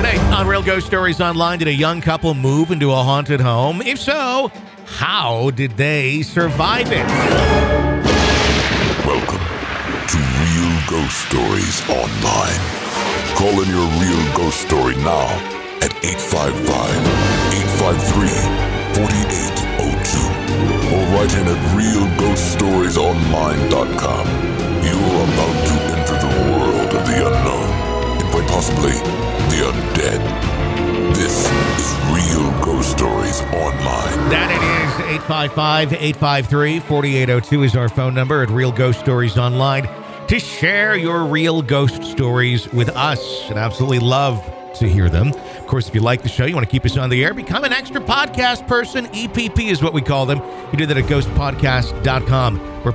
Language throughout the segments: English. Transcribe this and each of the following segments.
Today on Real Ghost Stories Online, did a young couple move into a haunted home? If so, how did they survive it? Welcome to Real Ghost Stories Online. Call in your real ghost story now at 855-853-4802 or write in at realghoststoriesonline.com. You're about to enter the world of the unknown and quite possibly the undead. This is Real Ghost Stories Online. That it is. 855-853-4802 is our phone number at Real Ghost Stories Online to share your real ghost stories with us. I'd absolutely love to hear them. Of course, if you like the show, you want to keep us on the air, become an extra podcast person. EPP is what we call them. You do that at ghostpodcast.com or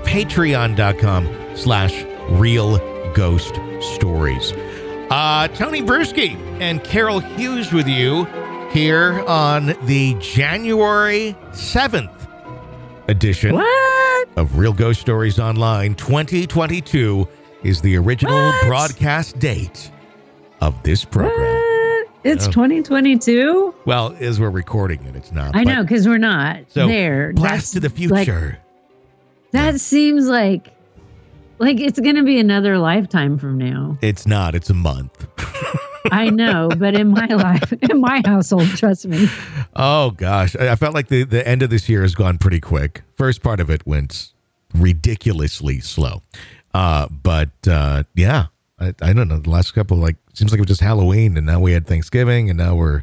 patreon.com/Real Ghost Stories. Tony Bruschi and Carol Hughes with you here on the January 7th edition of Real Ghost Stories Online. 2022 is the original broadcast date of this program. It's 2022? Well, as we're recording it, it's not. I know, because we're not so there. Blast to the future. That seems like it's going to be another lifetime from now. It's not. It's a month. I know, but in my life, in my household, trust me. Oh, gosh. I felt like the end of this year has gone pretty quick. First part of it went ridiculously slow. But yeah, I don't know. The last couple, seems like it was just Halloween, and now we had Thanksgiving, and now we're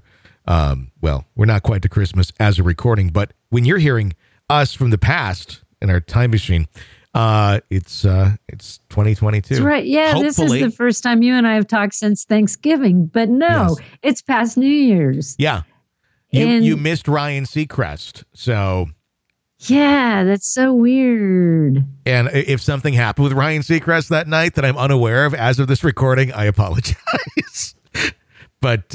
not quite to Christmas as a recording. But when you're hearing us from the past in our time machine, it's 2022. That's right. Yeah, Hopefully. This is the first time you and I have talked since Thanksgiving. But no, It's past New Year's. Yeah. You missed Ryan Seacrest. So yeah, that's so weird. And if something happened with Ryan Seacrest that night that I'm unaware of as of this recording, I apologize. But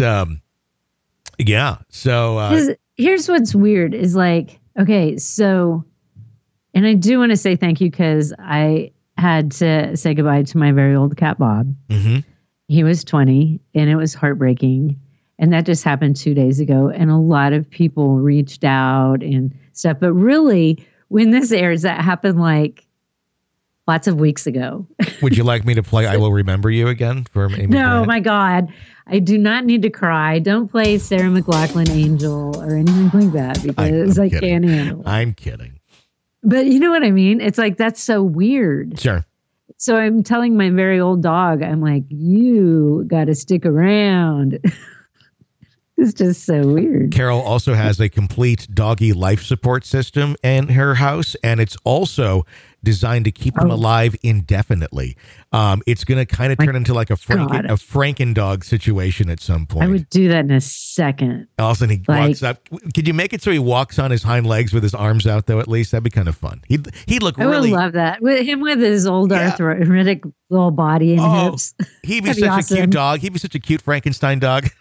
yeah. So here's what's weird is okay, so. And I do want to say thank you because I had to say goodbye to my very old cat, Bob. Mm-hmm. He was 20 and it was heartbreaking. And that just happened 2 days ago. And a lot of people reached out and stuff. But really, when this airs, that happened lots of weeks ago. Would you like me to play I Will Remember You again for Amy No, Grant? my God. I do not need to cry. Don't play Sarah McLachlan Angel or anything like that because I can't handle it. I'm kidding. But you know what I mean? It's that's so weird. Sure. So I'm telling my very old dog, I'm like, you got to stick around. It's just so weird. Carol also has a complete doggy life support system in her house, and it's also designed to keep them alive indefinitely. It's going to kind of turn into like a Frankendog situation at some point. I would do that in a second. All of a sudden he walks up. Could you make it so he walks on his hind legs with his arms out, though, at least? That'd be kind of fun. He'd look really... I would love that. With his old arthritic little body and hips. He'd be such a cute dog. He'd be such a cute Frankenstein dog.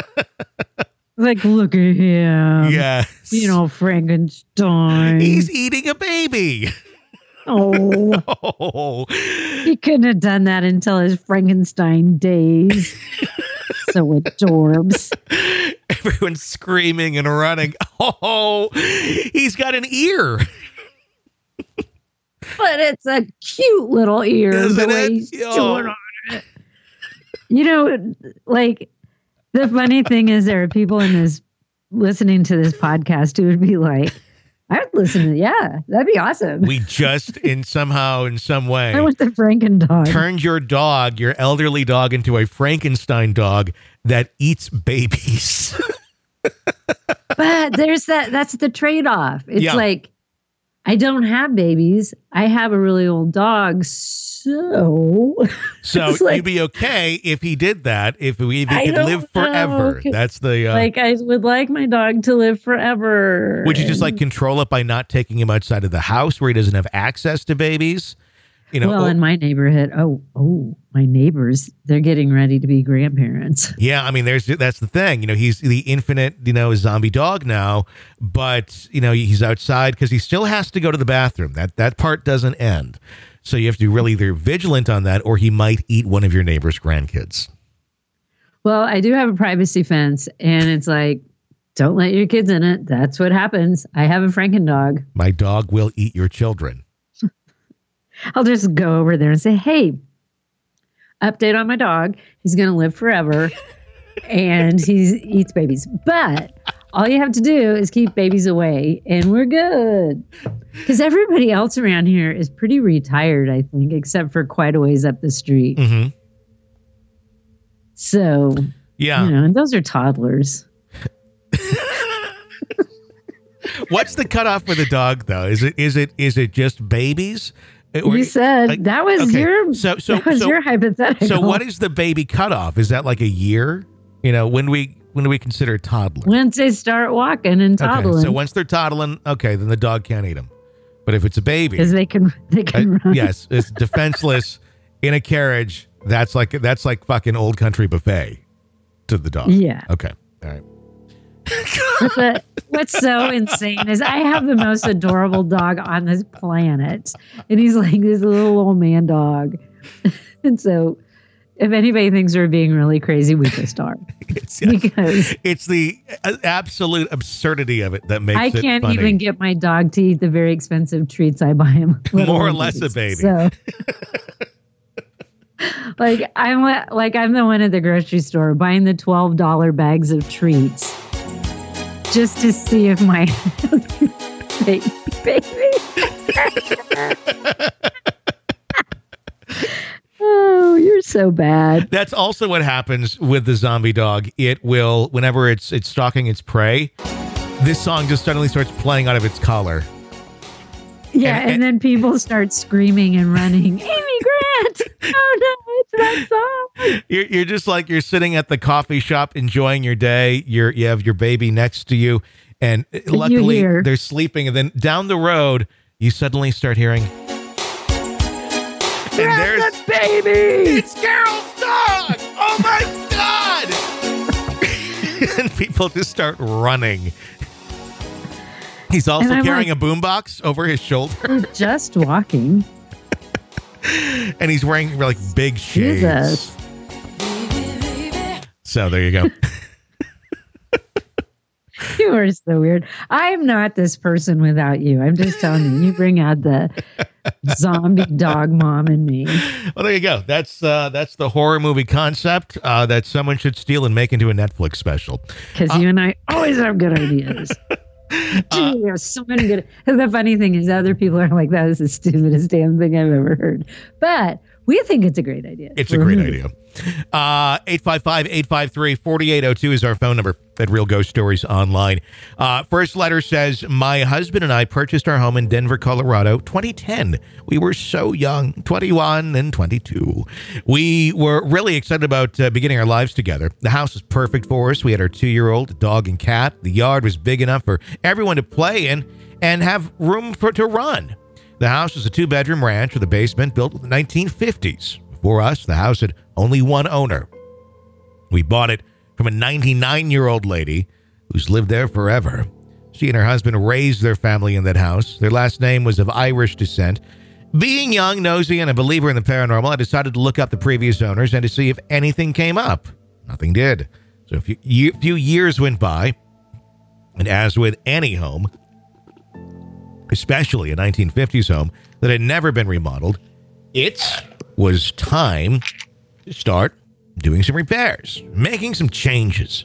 Look at him. Yes. Frankenstein. He's eating a baby. Oh. He couldn't have done that until his Frankenstein days. So adorbs. Everyone's screaming and running. Oh, he's got an ear. But it's a cute little ear. Isn't the way it? he's chewing on it. The funny thing is there are people listening to this podcast who would be like, I would listen to that'd be awesome. We just in some way I want the Frankendog. Turned your elderly dog into a Frankenstein dog that eats babies. But that's the trade-off. It's I don't have babies. I have a really old dog, so you'd be okay if he did that, if he could live forever. That's the I would like my dog to live forever. Would you just control it by not taking him outside of the house where he doesn't have access to babies? In my neighborhood, my neighbors, they're getting ready to be grandparents. Yeah, I mean, that's the thing. He's the infinite, zombie dog now, but he's outside because he still has to go to the bathroom. That part doesn't end. So you have to be really either vigilant on that, or he might eat one of your neighbor's grandkids. Well, I do have a privacy fence, and it's like, don't let your kids in it. That's what happens. I have a Franken dog. My dog will eat your children. I'll just go over there and say, hey, update on my dog. He's going to live forever, and he eats babies. But all you have to do is keep babies away, and we're good. Because everybody else around here is pretty retired, I think, except for quite a ways up the street. Mm-hmm. So, yeah, and those are toddlers. What's the cutoff for the dog, though? Is it just babies? You said that was your your hypothetical. So what is the baby cutoff? Is that like a year? When do we consider toddler? Once they start walking and toddling. Okay, so once they're toddling, then the dog can't eat them. But if it's a baby, because they can run. Yes, it's defenseless in a carriage. That's like fucking Old Country Buffet to the dog. Yeah. Okay. All right. But what's so insane is I have the most adorable dog on this planet, and he's like this little old man dog. And so, if anybody thinks we're being really crazy, we just are. Because it's the absolute absurdity of it that makes it can't funny. even get my dog to eat the very expensive treats I buy him. More or less a baby. So, I'm the one at the grocery store buying the $12 bags of treats just to see if my baby. Oh, you're so bad. That's also what happens with the zombie dog. It will, whenever it's stalking its prey, this song just suddenly starts playing out of its collar. Yeah, and then people start screaming and running. Amy Grant! Oh no, it's that song. You're just like you're sitting at the coffee shop enjoying your day. You have your baby next to you, and luckily they're sleeping. And then down the road, you suddenly start hearing. And there's the baby. It's Carol's dog. Oh my god! And people just start running. He's also carrying a boombox over his shoulder. Just walking. And he's wearing like big shades. Jesus. So there you go. You are so weird. I'm not this person without you. I'm just telling you. You bring out the zombie dog mom in me. Well, there you go. That's the horror movie concept that someone should steal and make into a Netflix special. Because you and I always have good ideas. Gee, there's so many good. The funny thing is, other people are like, "That is the stupidest damn thing I've ever heard," but we think it's a great idea. It's a great idea. 855-853-4802 is our phone number at Real Ghost Stories Online. First letter says, my husband and I purchased our home in Denver, Colorado, 2010. We were so young, 21 and 22. We were really excited about beginning our lives together. The house was perfect for us. We had our 2-year-old, dog and cat. The yard was big enough for everyone to play in and have room to run. The house was a 2-bedroom ranch with a basement built in the 1950s. Before us, the house had only one owner. We bought it from a 99-year-old lady who's lived there forever. She and her husband raised their family in that house. Their last name was of Irish descent. Being young, nosy, and a believer in the paranormal, I decided to look up the previous owners and to see if anything came up. Nothing did. So a few years went by, and as with any home, especially a 1950s home that had never been remodeled, it was time to start doing some repairs, making some changes.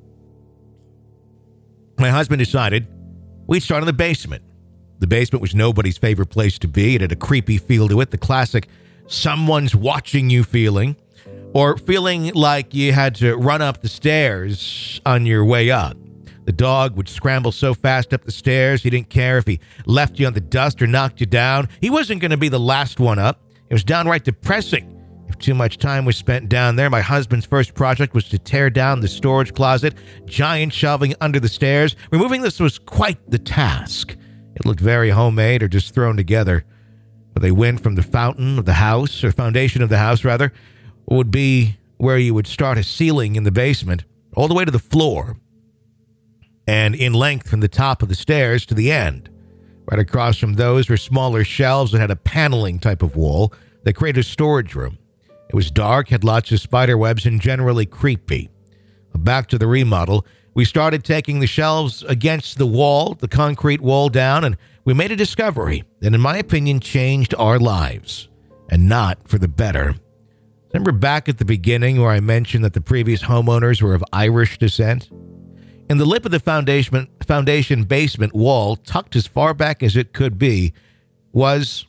My husband decided we'd start in the basement. The basement was nobody's favorite place to be. It had a creepy feel to it, the classic someone's watching you feeling, or feeling like you had to run up the stairs on your way up. The dog would scramble so fast up the stairs, he didn't care if he left you on the dust or knocked you down. He wasn't going to be the last one up. It was downright depressing. If too much time was spent down there, my husband's first project was to tear down the storage closet, giant shelving under the stairs. Removing this was quite the task. It looked very homemade or just thrown together. But they went from the fountain of the house, or foundation of the house, rather, would be where you would start a ceiling in the basement, all the way to the floor, and in length from the top of the stairs to the end. Right across from those were smaller shelves that had a paneling type of wall that created a storage room. It was dark, had lots of spider webs, and generally creepy. Back to the remodel, we started taking the shelves against the wall, the concrete wall down, and we made a discovery that, in my opinion, changed our lives, and not for the better. Remember back at the beginning where I mentioned that the previous homeowners were of Irish descent? In the lip of the foundation basement wall, tucked as far back as it could be, was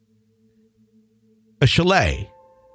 a chalet.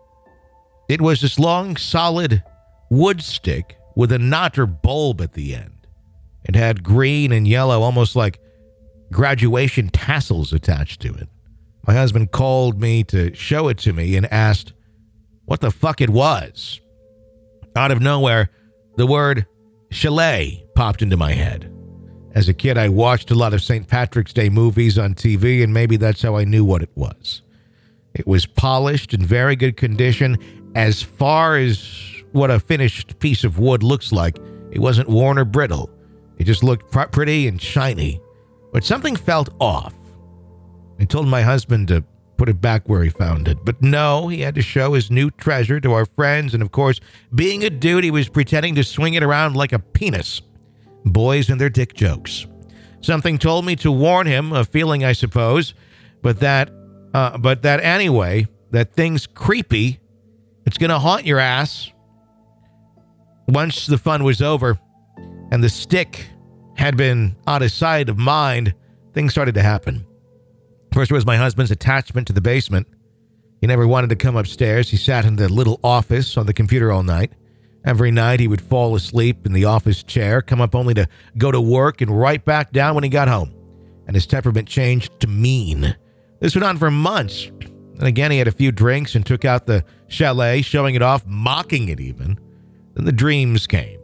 It was this long, solid wood stick with a knot or bulb at the end. It had green and yellow, almost like graduation tassels attached to it. My husband called me to show it to me and asked what the fuck it was. Out of nowhere, the word chalet popped into my head. As a kid, I watched a lot of St. Patrick's Day movies on TV, and maybe that's how I knew what it was. It was polished in very good condition. As far as what a finished piece of wood looks like, it wasn't worn or brittle. It just looked pretty and shiny. But something felt off. I told my husband to put it back where he found it. But no, he had to show his new treasure to our friends. And of course, being a dude, he was pretending to swing it around like a penis. Boys and their dick jokes. Something told me to warn him, a feeling I suppose, but that anyway, that thing's creepy. It's going to haunt your ass. Once the fun was over and the stick had been out of sight of mind, things started to happen. First was my husband's attachment to the basement. He never wanted to come upstairs. He sat in the little office on the computer all night. Every night he would fall asleep in the office chair, come up only to go to work and right back down when he got home. And his temperament changed to mean. This went on for months. And again, he had a few drinks and took out the chalet, showing it off, mocking it even. Then the dreams came.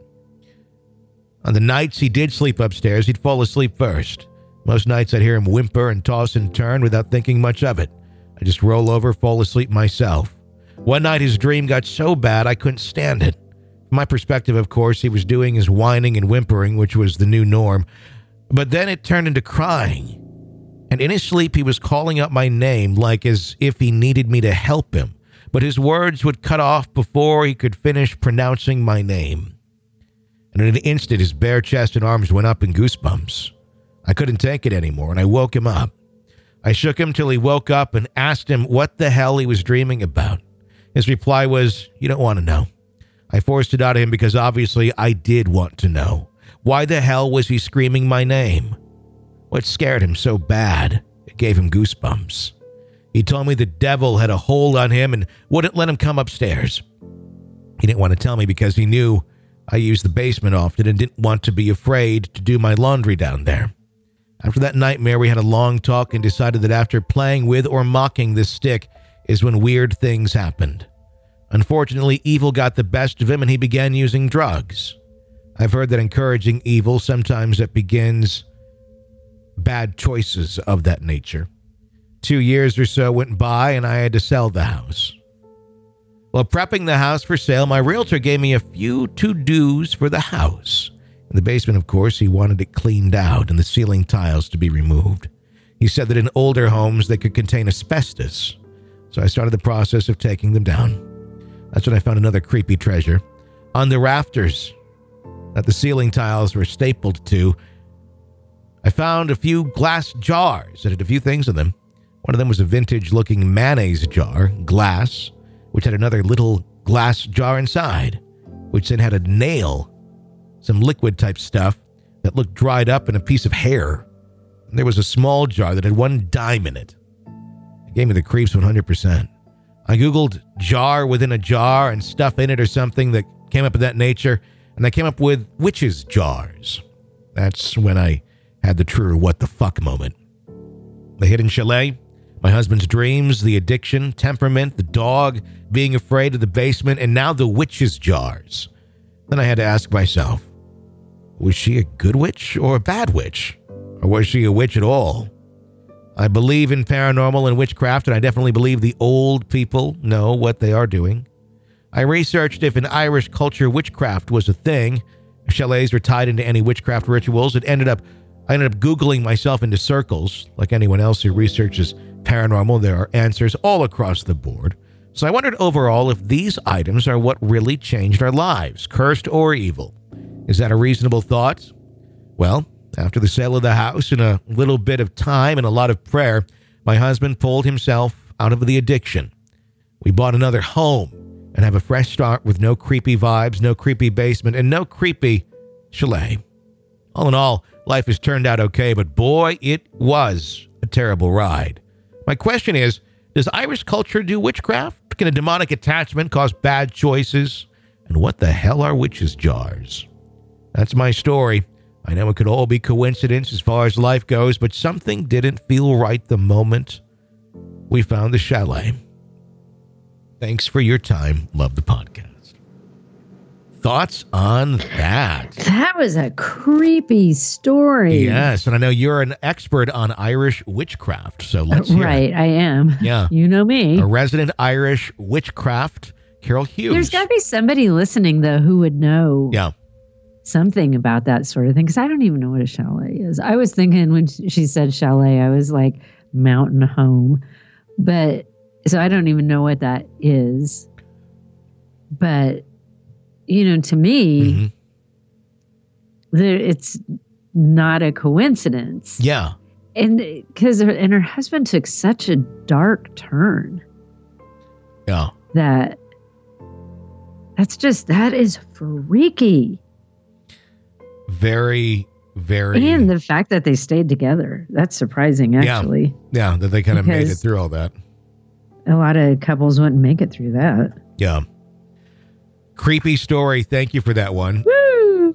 On the nights he did sleep upstairs, he'd fall asleep first. Most nights I'd hear him whimper and toss and turn without thinking much of it. I'd just roll over, fall asleep myself. One night his dream got so bad I couldn't stand it. From my perspective, of course, he was doing his whining and whimpering, which was the new norm. But then it turned into crying. And in his sleep, he was calling out my name like as if he needed me to help him. But his words would cut off before he could finish pronouncing my name. And in an instant, his bare chest and arms went up in goosebumps. I couldn't take it anymore, and I woke him up. I shook him till he woke up and asked him what the hell he was dreaming about. His reply was, "You don't want to know." I forced it out of him because obviously I did want to know. Why the hell was he screaming my name? What scared him so bad? It gave him goosebumps. He told me the devil had a hold on him and wouldn't let him come upstairs. He didn't want to tell me because he knew I used the basement often and didn't want to be afraid to do my laundry down there. After that nightmare, we had a long talk and decided that after playing with or mocking this stick is when weird things happened. Unfortunately, evil got the best of him and he began using drugs. I've heard that encouraging evil, sometimes it begins bad choices of that nature. 2 years or so went by and I had to sell the house. While prepping the house for sale, my realtor gave me a few to-dos for the house. In the basement, of course, he wanted it cleaned out and the ceiling tiles to be removed. He said that in older homes they could contain asbestos. So I started the process of taking them down. That's when I found another creepy treasure. On the rafters that the ceiling tiles were stapled to, I found a few glass jars that had a few things in them. One of them was a vintage-looking mayonnaise jar, glass, which had another little glass jar inside, which then had a nail, some liquid-type stuff that looked dried up in a piece of hair. And there was a small jar that had one dime in it. It gave me the creeps 100%. I Googled jar within a jar and stuff in it or something that came up of that nature, and I came up with witches' jars. That's when I had the true what the fuck moment. The hidden chalet, my husband's dreams, the addiction, temperament, the dog, being afraid of the basement, and now the witches' jars. Then I had to ask myself, was she a good witch or a bad witch? Or was she a witch at all? I believe in paranormal and witchcraft, and I definitely believe the old people know what they are doing. I researched if in Irish culture witchcraft was a thing. If chalets were tied into any witchcraft rituals. I ended up Googling myself into circles. Like anyone else who researches paranormal, there are answers all across the board. So I wondered overall if these items are what really changed our lives, cursed or evil. Is that a reasonable thought? Well, after the sale of the house and a little bit of time and a lot of prayer, my husband pulled himself out of the addiction. We bought another home and have a fresh start with no creepy vibes, no creepy basement, and no creepy chalet. All in all, life has turned out okay, but boy, it was a terrible ride. My question is, does Irish culture do witchcraft? Can a demonic attachment cause bad choices? And what the hell are witches' jars? That's my story. I know it could all be coincidence as far as life goes, but something didn't feel right the moment we found the chalet. Thanks for your time. Love the podcast. Thoughts on that? That was a creepy story. Yes, and I know you're an expert on Irish witchcraft, so let's hear Right, it. I am. Yeah. You know me. A resident Irish witchcraft, Carol Hughes. There's got to be somebody listening, though, who would know something about that sort of thing, because I don't even know what a chalet is. I was thinking when she said chalet, I was like mountain home. But so I don't even know what that is. But, you know, to me, it's not a coincidence. Yeah. And because her husband took such a dark turn. Yeah. That is freaky. Very, very. And the fact that they stayed together, that's surprising, actually. Yeah, that they kind of made it through all that. A lot of couples wouldn't make it through that. Yeah. Creepy story. Thank you for that one. Woo!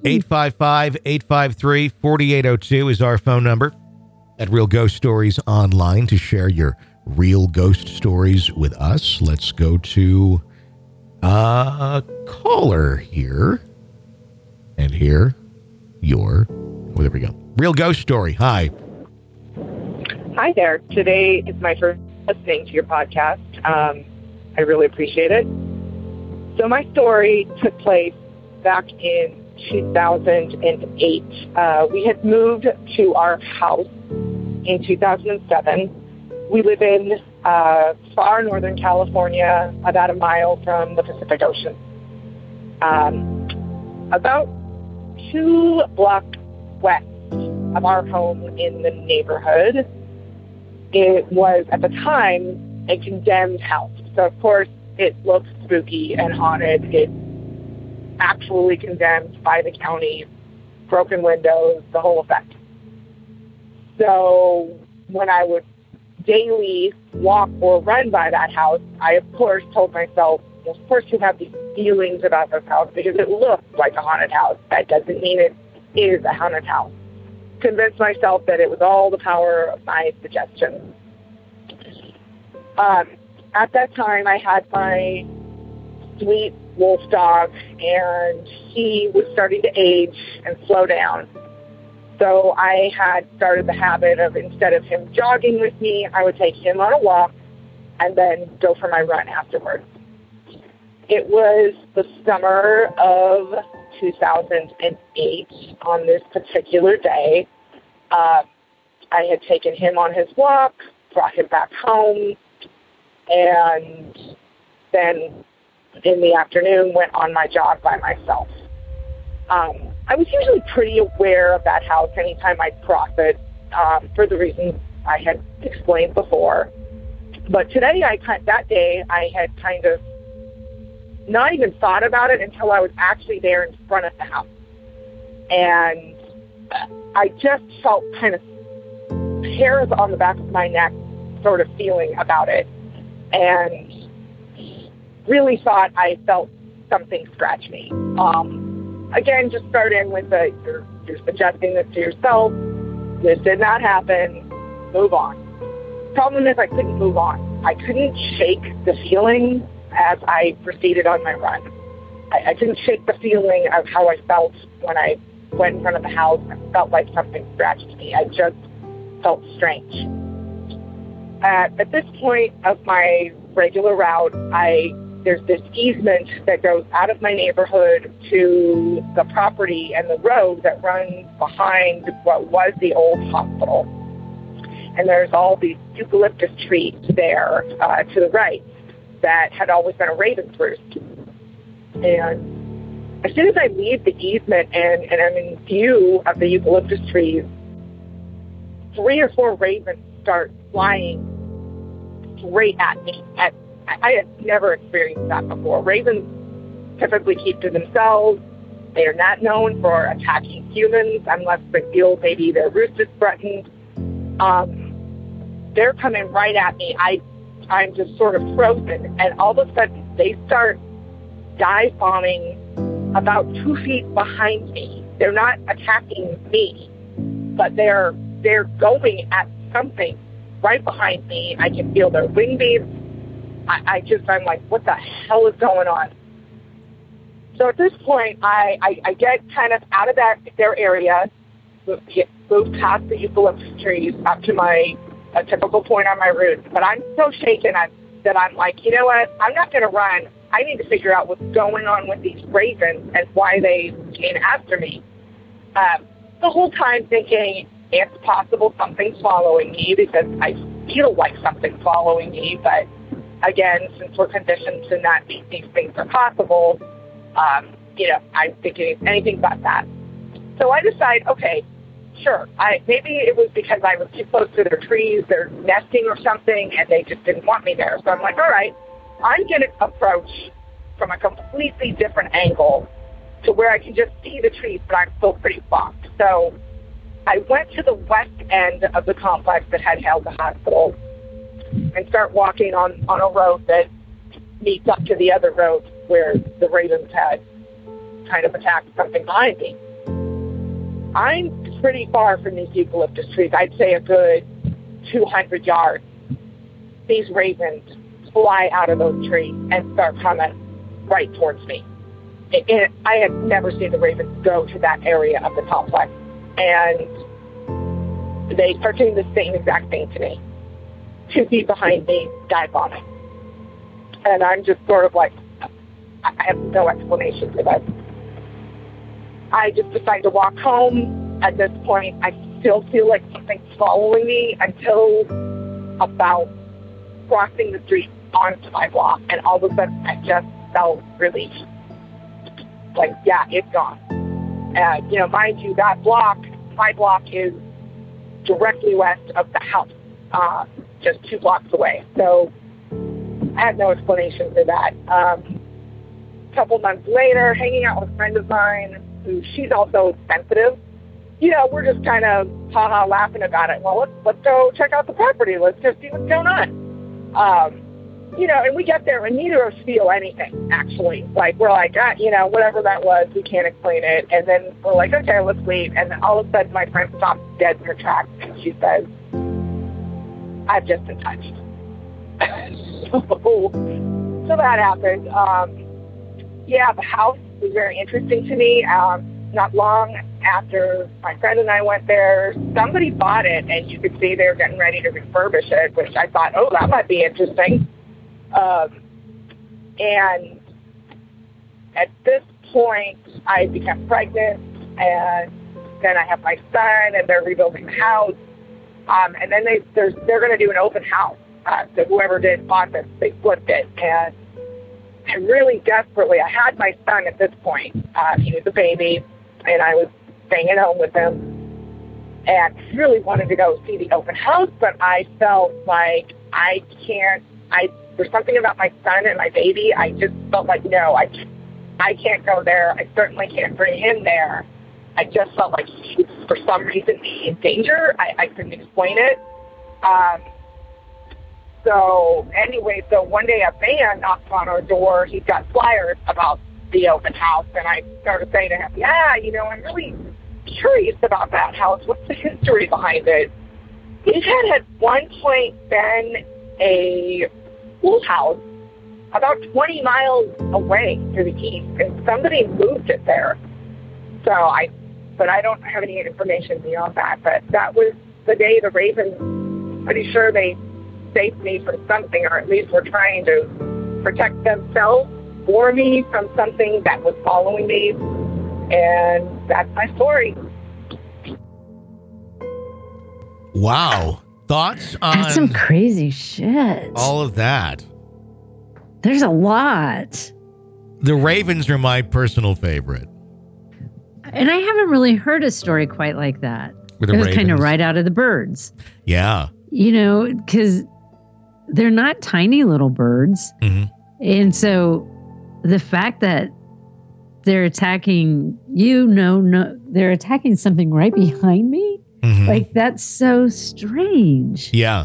855-853-4802 is our phone number at Real Ghost Stories Online to share your real ghost stories with us. Let's go to a caller here and hear your, there we go. Real ghost story. Hi. Hi there. Today is my first listening to your podcast. I really appreciate it. So my story took place back in 2008. We had moved to our house in 2007. We live in far northern California, about a mile from the Pacific Ocean. About 2 blocks west of our home in the neighborhood, it was at the time a condemned house. So of course it looked spooky and haunted. It's actually condemned by the county, broken windows, the whole effect. So when I would daily walk or run by that house, I of course told myself, well, of course you have these feelings about this house because it looks like a haunted house. That doesn't mean it is a haunted house. Convinced myself that it was all the power of my suggestion. At that time, I had my sweet wolf dog, and he was starting to age and slow down. So I had started the habit of, instead of him jogging with me, I would take him on a walk and then go for my run afterwards. It was the summer of 2008 on this particular day. I had taken him on his walk, brought him back home, and then in the afternoon went on my jog by myself. I was usually pretty aware of that house anytime I'd cross it, for the reasons I had explained before. But today, that day, I had kind of not even thought about it until I was actually there in front of the house. And I just felt kind of hairs on the back of my neck sort of feeling about it. And really thought I felt something scratch me. Again, just start in with you're suggesting this to yourself. This did not happen. Move on. Problem is I couldn't move on. I couldn't shake the feeling as I proceeded on my run. I couldn't shake the feeling of how I felt when I went in front of the house and felt like something scratched me. I just felt strange. At this point of my regular route, there's this easement that goes out of my neighborhood to the property and the road that runs behind what was the old hospital. And there's all these eucalyptus trees there to the right. that had always been a raven's roost. And as soon as I leave the easement and I'm in view of the eucalyptus trees, 3 or 4 ravens start flying straight at me. I had never experienced that before. Ravens typically keep to themselves. They are not known for attacking humans unless they feel maybe their roost is threatened. They're coming right at me. I'm just sort of frozen, and all of a sudden they start dive bombing about 2 feet behind me. They're not attacking me, but they're going at something right behind me. I can feel their wing beats. I'm like, what the hell is going on? So at this point, I get kind of out of their area, move past the eucalyptus trees up to a typical point on my route. But I'm so shaken that I'm like, you know what? I'm not going to run. I need to figure out what's going on with these ravens and why they came after me. The whole time thinking it's possible something's following me because I feel like something's following me. But again, since we're conditioned to not think these things are possible, I'm thinking it's anything but that. So I decide, okay, sure, maybe it was because I was too close to their trees, they're nesting or something, and they just didn't want me there. So I'm like, all right, I'm going to approach from a completely different angle to where I can just see the trees, but I'm still pretty blocked. So I went to the west end of the complex that had held the hospital and start walking on a road that meets up to the other road where the ravens had kind of attacked something behind me. I'm pretty far from these eucalyptus trees. I'd say a good 200 yards. These ravens fly out of those trees and start coming right towards me. I had never seen the ravens go to that area of the complex. And they start doing the same exact thing to me. 2 feet behind me, dive bombing. And I'm just sort of like, I have no explanation for that. I just decide to walk home. At this point, I still feel like something's following me until about crossing the street onto my block. And all of a sudden, I just felt relief. Like, yeah, it's gone. Mind you, my block is directly west of the house, just 2 blocks away. So I had no explanation for that. A couple months later, hanging out with a friend of mine, who she's also sensitive. We're just kind of laughing about it. Well, let's go check out the property. Let's just see what's going on. And we get there and neither of us feel anything, actually. Like, we're like, whatever that was, we can't explain it. And then we're like, okay, let's leave. And then all of a sudden, my friend stops dead in her tracks and she says, I've just been touched. So that happened. The house was very interesting to me. Not long after my friend and I went there, somebody bought it, and you could see they were getting ready to refurbish it, which I thought, oh, that might be interesting. And at this point, I became pregnant, and then I have my son, and they're rebuilding the house. And then they're going to do an open house. So whoever bought this, they flipped it. And I really desperately, I had my son at this point. He was a baby, and I was staying at home with him. And really wanted to go see the open house, but I felt like there's something about my son and my baby. I just felt like, no, I can't go there. I certainly can't bring him there. I just felt like he was, for some reason, in danger. I couldn't explain it. So one day a man knocked on our door. He's got flyers about the open house. And I started saying to him, I'm really curious about that house. What's the history behind it? It had at one point been a school house about 20 miles away to the east, and somebody moved it there. But I don't have any information beyond that. But that was the day the ravens, pretty sure they saved me from something, or at least were trying to protect themselves for me from something that was following me. And that's my story. Wow. Thoughts on That's some crazy shit. all of that? There's a lot. The ravens are my personal favorite. And I haven't really heard a story quite like that. With It the was kind of ravens. right out of the birds. Yeah. You know, because they're not tiny little birds. hmm And so the fact that they're attacking they're attacking something right behind me. hmm Like, that's so strange. Yeah.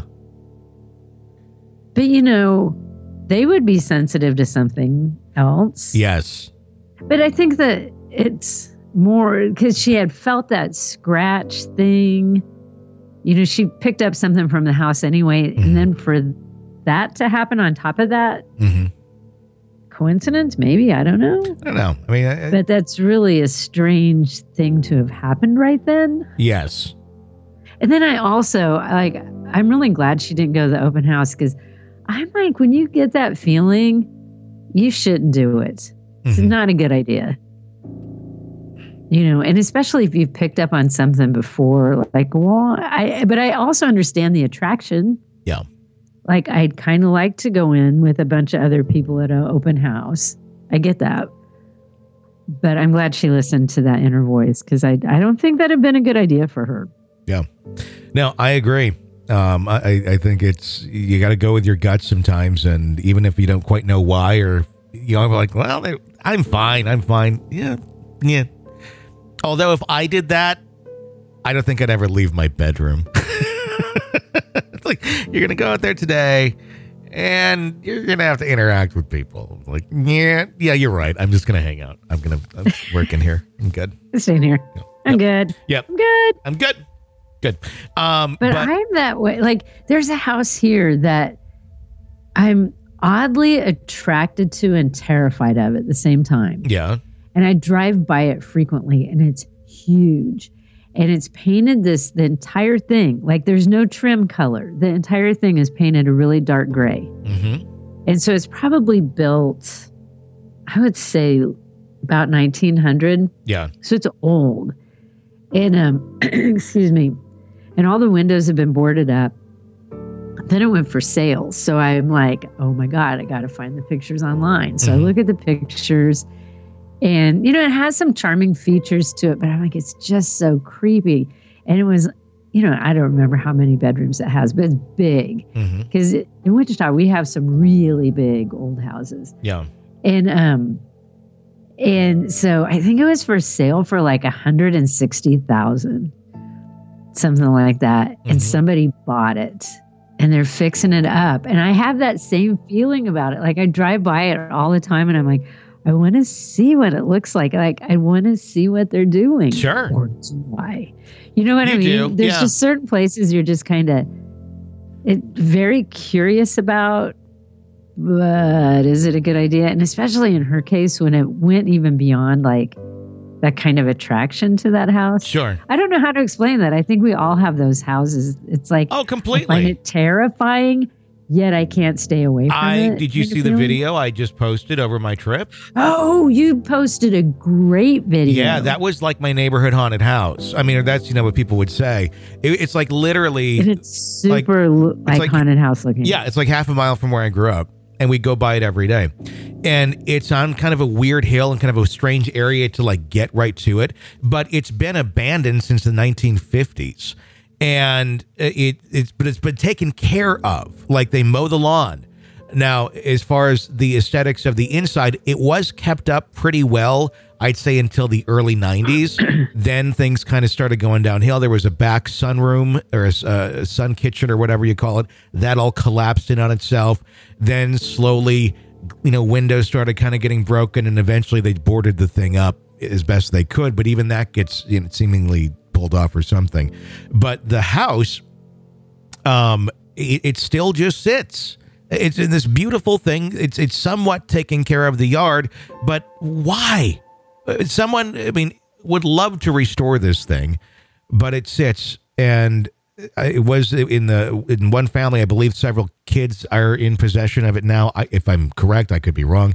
But, you know, they would be sensitive to something else. Yes. But I think that it's more because she had felt that scratch thing. You know, she picked up something from the house anyway. Mhm. And then for that to happen on top of that, hmm coincidence? Maybe. I don't know. I don't know. I mean, But that's really a strange thing to have happened right then. yes. And then I'm really glad she didn't go to the open house because I'm like, when you get that feeling, you shouldn't do it. It's Mhm. not a good idea. You know, and especially if you've picked up on something before, like, but I also understand the attraction. Yeah. Like, I'd kind of like to go in with a bunch of other people at an open house. I get that. But I'm glad she listened to that inner voice because I don't think that'd have been a good idea for her. Yeah. No, I agree. I think you got to go with your gut sometimes. And even if you don't quite know why, or you're like, well, I'm fine. I'm fine. Yeah. Yeah. Although if I did that, I don't think I'd ever leave my bedroom. It's like, you're going to go out there today and you're going to have to interact with people. Like, yeah, you're right. I'm just going to hang out. I'm working here. I'm good. I'm staying here. I'm good. Yep. I'm good. I'm good. Good. But I'm that way. Like, there's a house here that I'm oddly attracted to and terrified of at the same time. yeah. And I drive by it frequently, and it's huge. And it's painted the entire thing. Like, there's no trim color. The entire thing is painted a really dark gray. Mm-hmm. And so it's probably built, I would say, about 1900. Yeah. So it's old. And, excuse me. And all the windows have been boarded up. Then it went for sale. So I'm like, oh my God, I got to find the pictures online. So I look at the pictures and, you know, it has some charming features to it, but I'm like, it's just so creepy. And it was, you know, I don't remember how many bedrooms it has, but it's big. Mm-hmm. Because in Wichita, we have some really big old houses. Yeah. And so I think it was for sale for like $160,000, something like that. Mm-hmm. And somebody bought it and they're fixing it up. And I have that same feeling about it. Like, I drive by it all the time and I'm like, I want to see what it looks like. Like, I want to see what they're doing. Sure. Or do I? You know what I You mean? do, There's yeah. just certain places you're just kind of very curious about. But is it a good idea? And especially in her case, when it went even beyond like that kind of attraction to that house. Sure. I don't know how to explain that. I think we all have those houses. It's like, Oh, I find completely. it terrifying, yet I can't stay away from it. Did you kind of see the feeling. video I just posted over my trip? Oh, you posted a great video. Yeah, that was like my neighborhood haunted house. I mean, that's, what people would say. It's like literally, And it's super like haunted house looking. yeah, it's like half a mile from where I grew up. And we go by it every day. And it's on kind of a weird hill and kind of a strange area to like get right to it. But it's been abandoned since the 1950s. And it's been taken care of. Like, they mow the lawn. Now, as far as the aesthetics of the inside, it was kept up pretty well, I'd say, until the early 90s. Then things kind of started going downhill. There was a back sunroom or a sun kitchen or whatever you call it. That all collapsed in on itself. Then slowly, windows started kind of getting broken, and eventually they boarded the thing up as best they could. But even that gets seemingly pulled off or something. But the house, it still just sits. It's in this beautiful thing. It's somewhat taking care of the yard, but why? Someone, would love to restore this thing, but it sits. And it was in one family, I believe several kids are in possession of it now. If I'm correct, I could be wrong.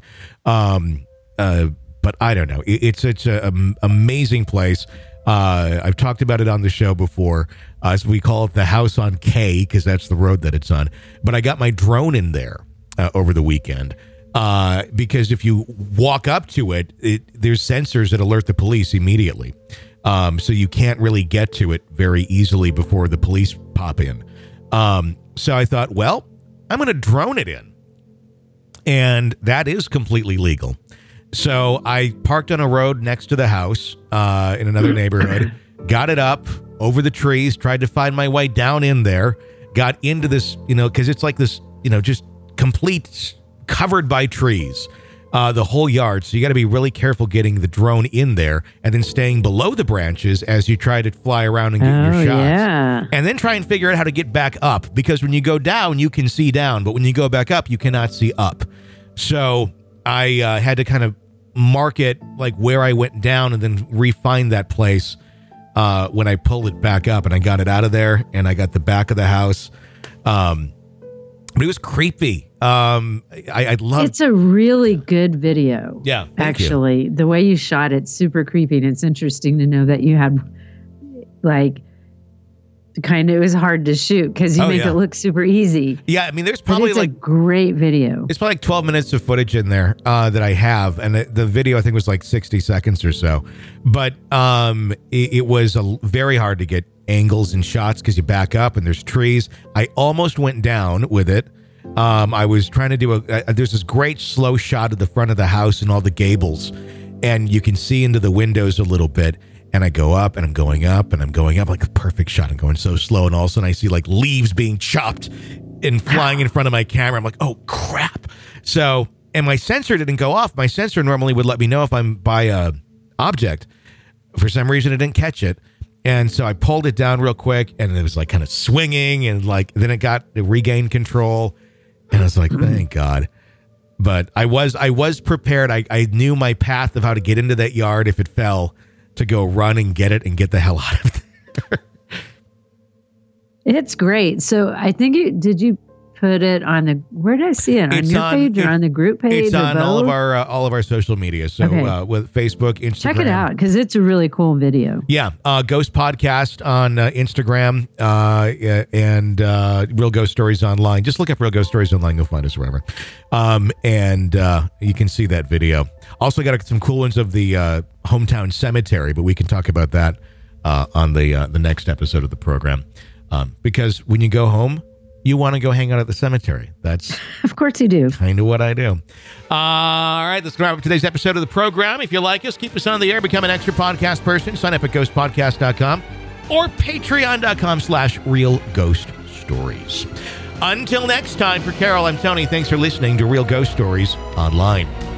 But I don't know. It's an amazing place. I've talked about it on the show before. So we call it the House on K because that's the road that it's on. But I got my drone in there over the weekend because if you walk up to it, there's sensors that alert the police immediately. So you can't really get to it very easily before the police pop in. So I thought, well, I'm going to drone it in. And that is completely legal. So I parked on a road next to the house in another neighborhood, got it up over the trees, tried to find my way down in there, got into this, because it's like this, just complete covered by trees, the whole yard. So you got to be really careful getting the drone in there and then staying below the branches as you try to fly around and get your shots. Yeah. And then try and figure out how to get back up, because when you go down, you can see down, but when you go back up, you cannot see up. So I had to kind of mark it like where I went down and then refine that place when I pulled it back up, and I got it out of there and I got the back of the house. But it was creepy. I love. It's a really good video. Yeah, actually, the way you shot it's super creepy, and it's interesting to know that you had it was hard to shoot because you make it look super easy. Yeah, I mean, there's probably a great video. It's probably 12 minutes of footage in there that I have, and the video I think was 60 seconds or so. But it was very hard to get angles and shots because you back up and there's trees. I almost went down with it. I was trying to do there's this great slow shot of the front of the house and all the gables, and you can see into the windows a little bit. And I go up and I'm going up and I'm going up, like a perfect shot. I'm going so slow, and all of a sudden I see leaves being chopped and flying in front of my camera. I'm like, oh crap. So, and my sensor didn't go off. My sensor normally would let me know if I'm by a object. For some reason it didn't catch it. And so I pulled it down real quick, and it was kind of swinging, and then it regained control. And I was like, thank God. But I was prepared. I knew my path of how to get into that yard if it fell, to go run and get it and get the hell out of there. It's great. So I think did you put it on where did I see it? On your page or on the group page? It's on all of our social media. So with Facebook, Instagram. Check it out because it's a really cool video. Yeah. Ghost Podcast on Instagram and Real Ghost Stories Online. Just look up Real Ghost Stories Online. You'll find us wherever. And you can see that video. Also got some cool ones of the hometown cemetery, but we can talk about that on the next episode of the program. Because when you go home, you want to go hang out at the cemetery. That's of course you do. Kind of what I do. All right, let's wrap up today's episode of the program. If you like us, keep us on the air, become an extra podcast person. Sign up at ghostpodcast.com or patreon.com/Real Ghost Stories. Until next time, for Carol, I'm Tony. Thanks for listening to Real Ghost Stories Online.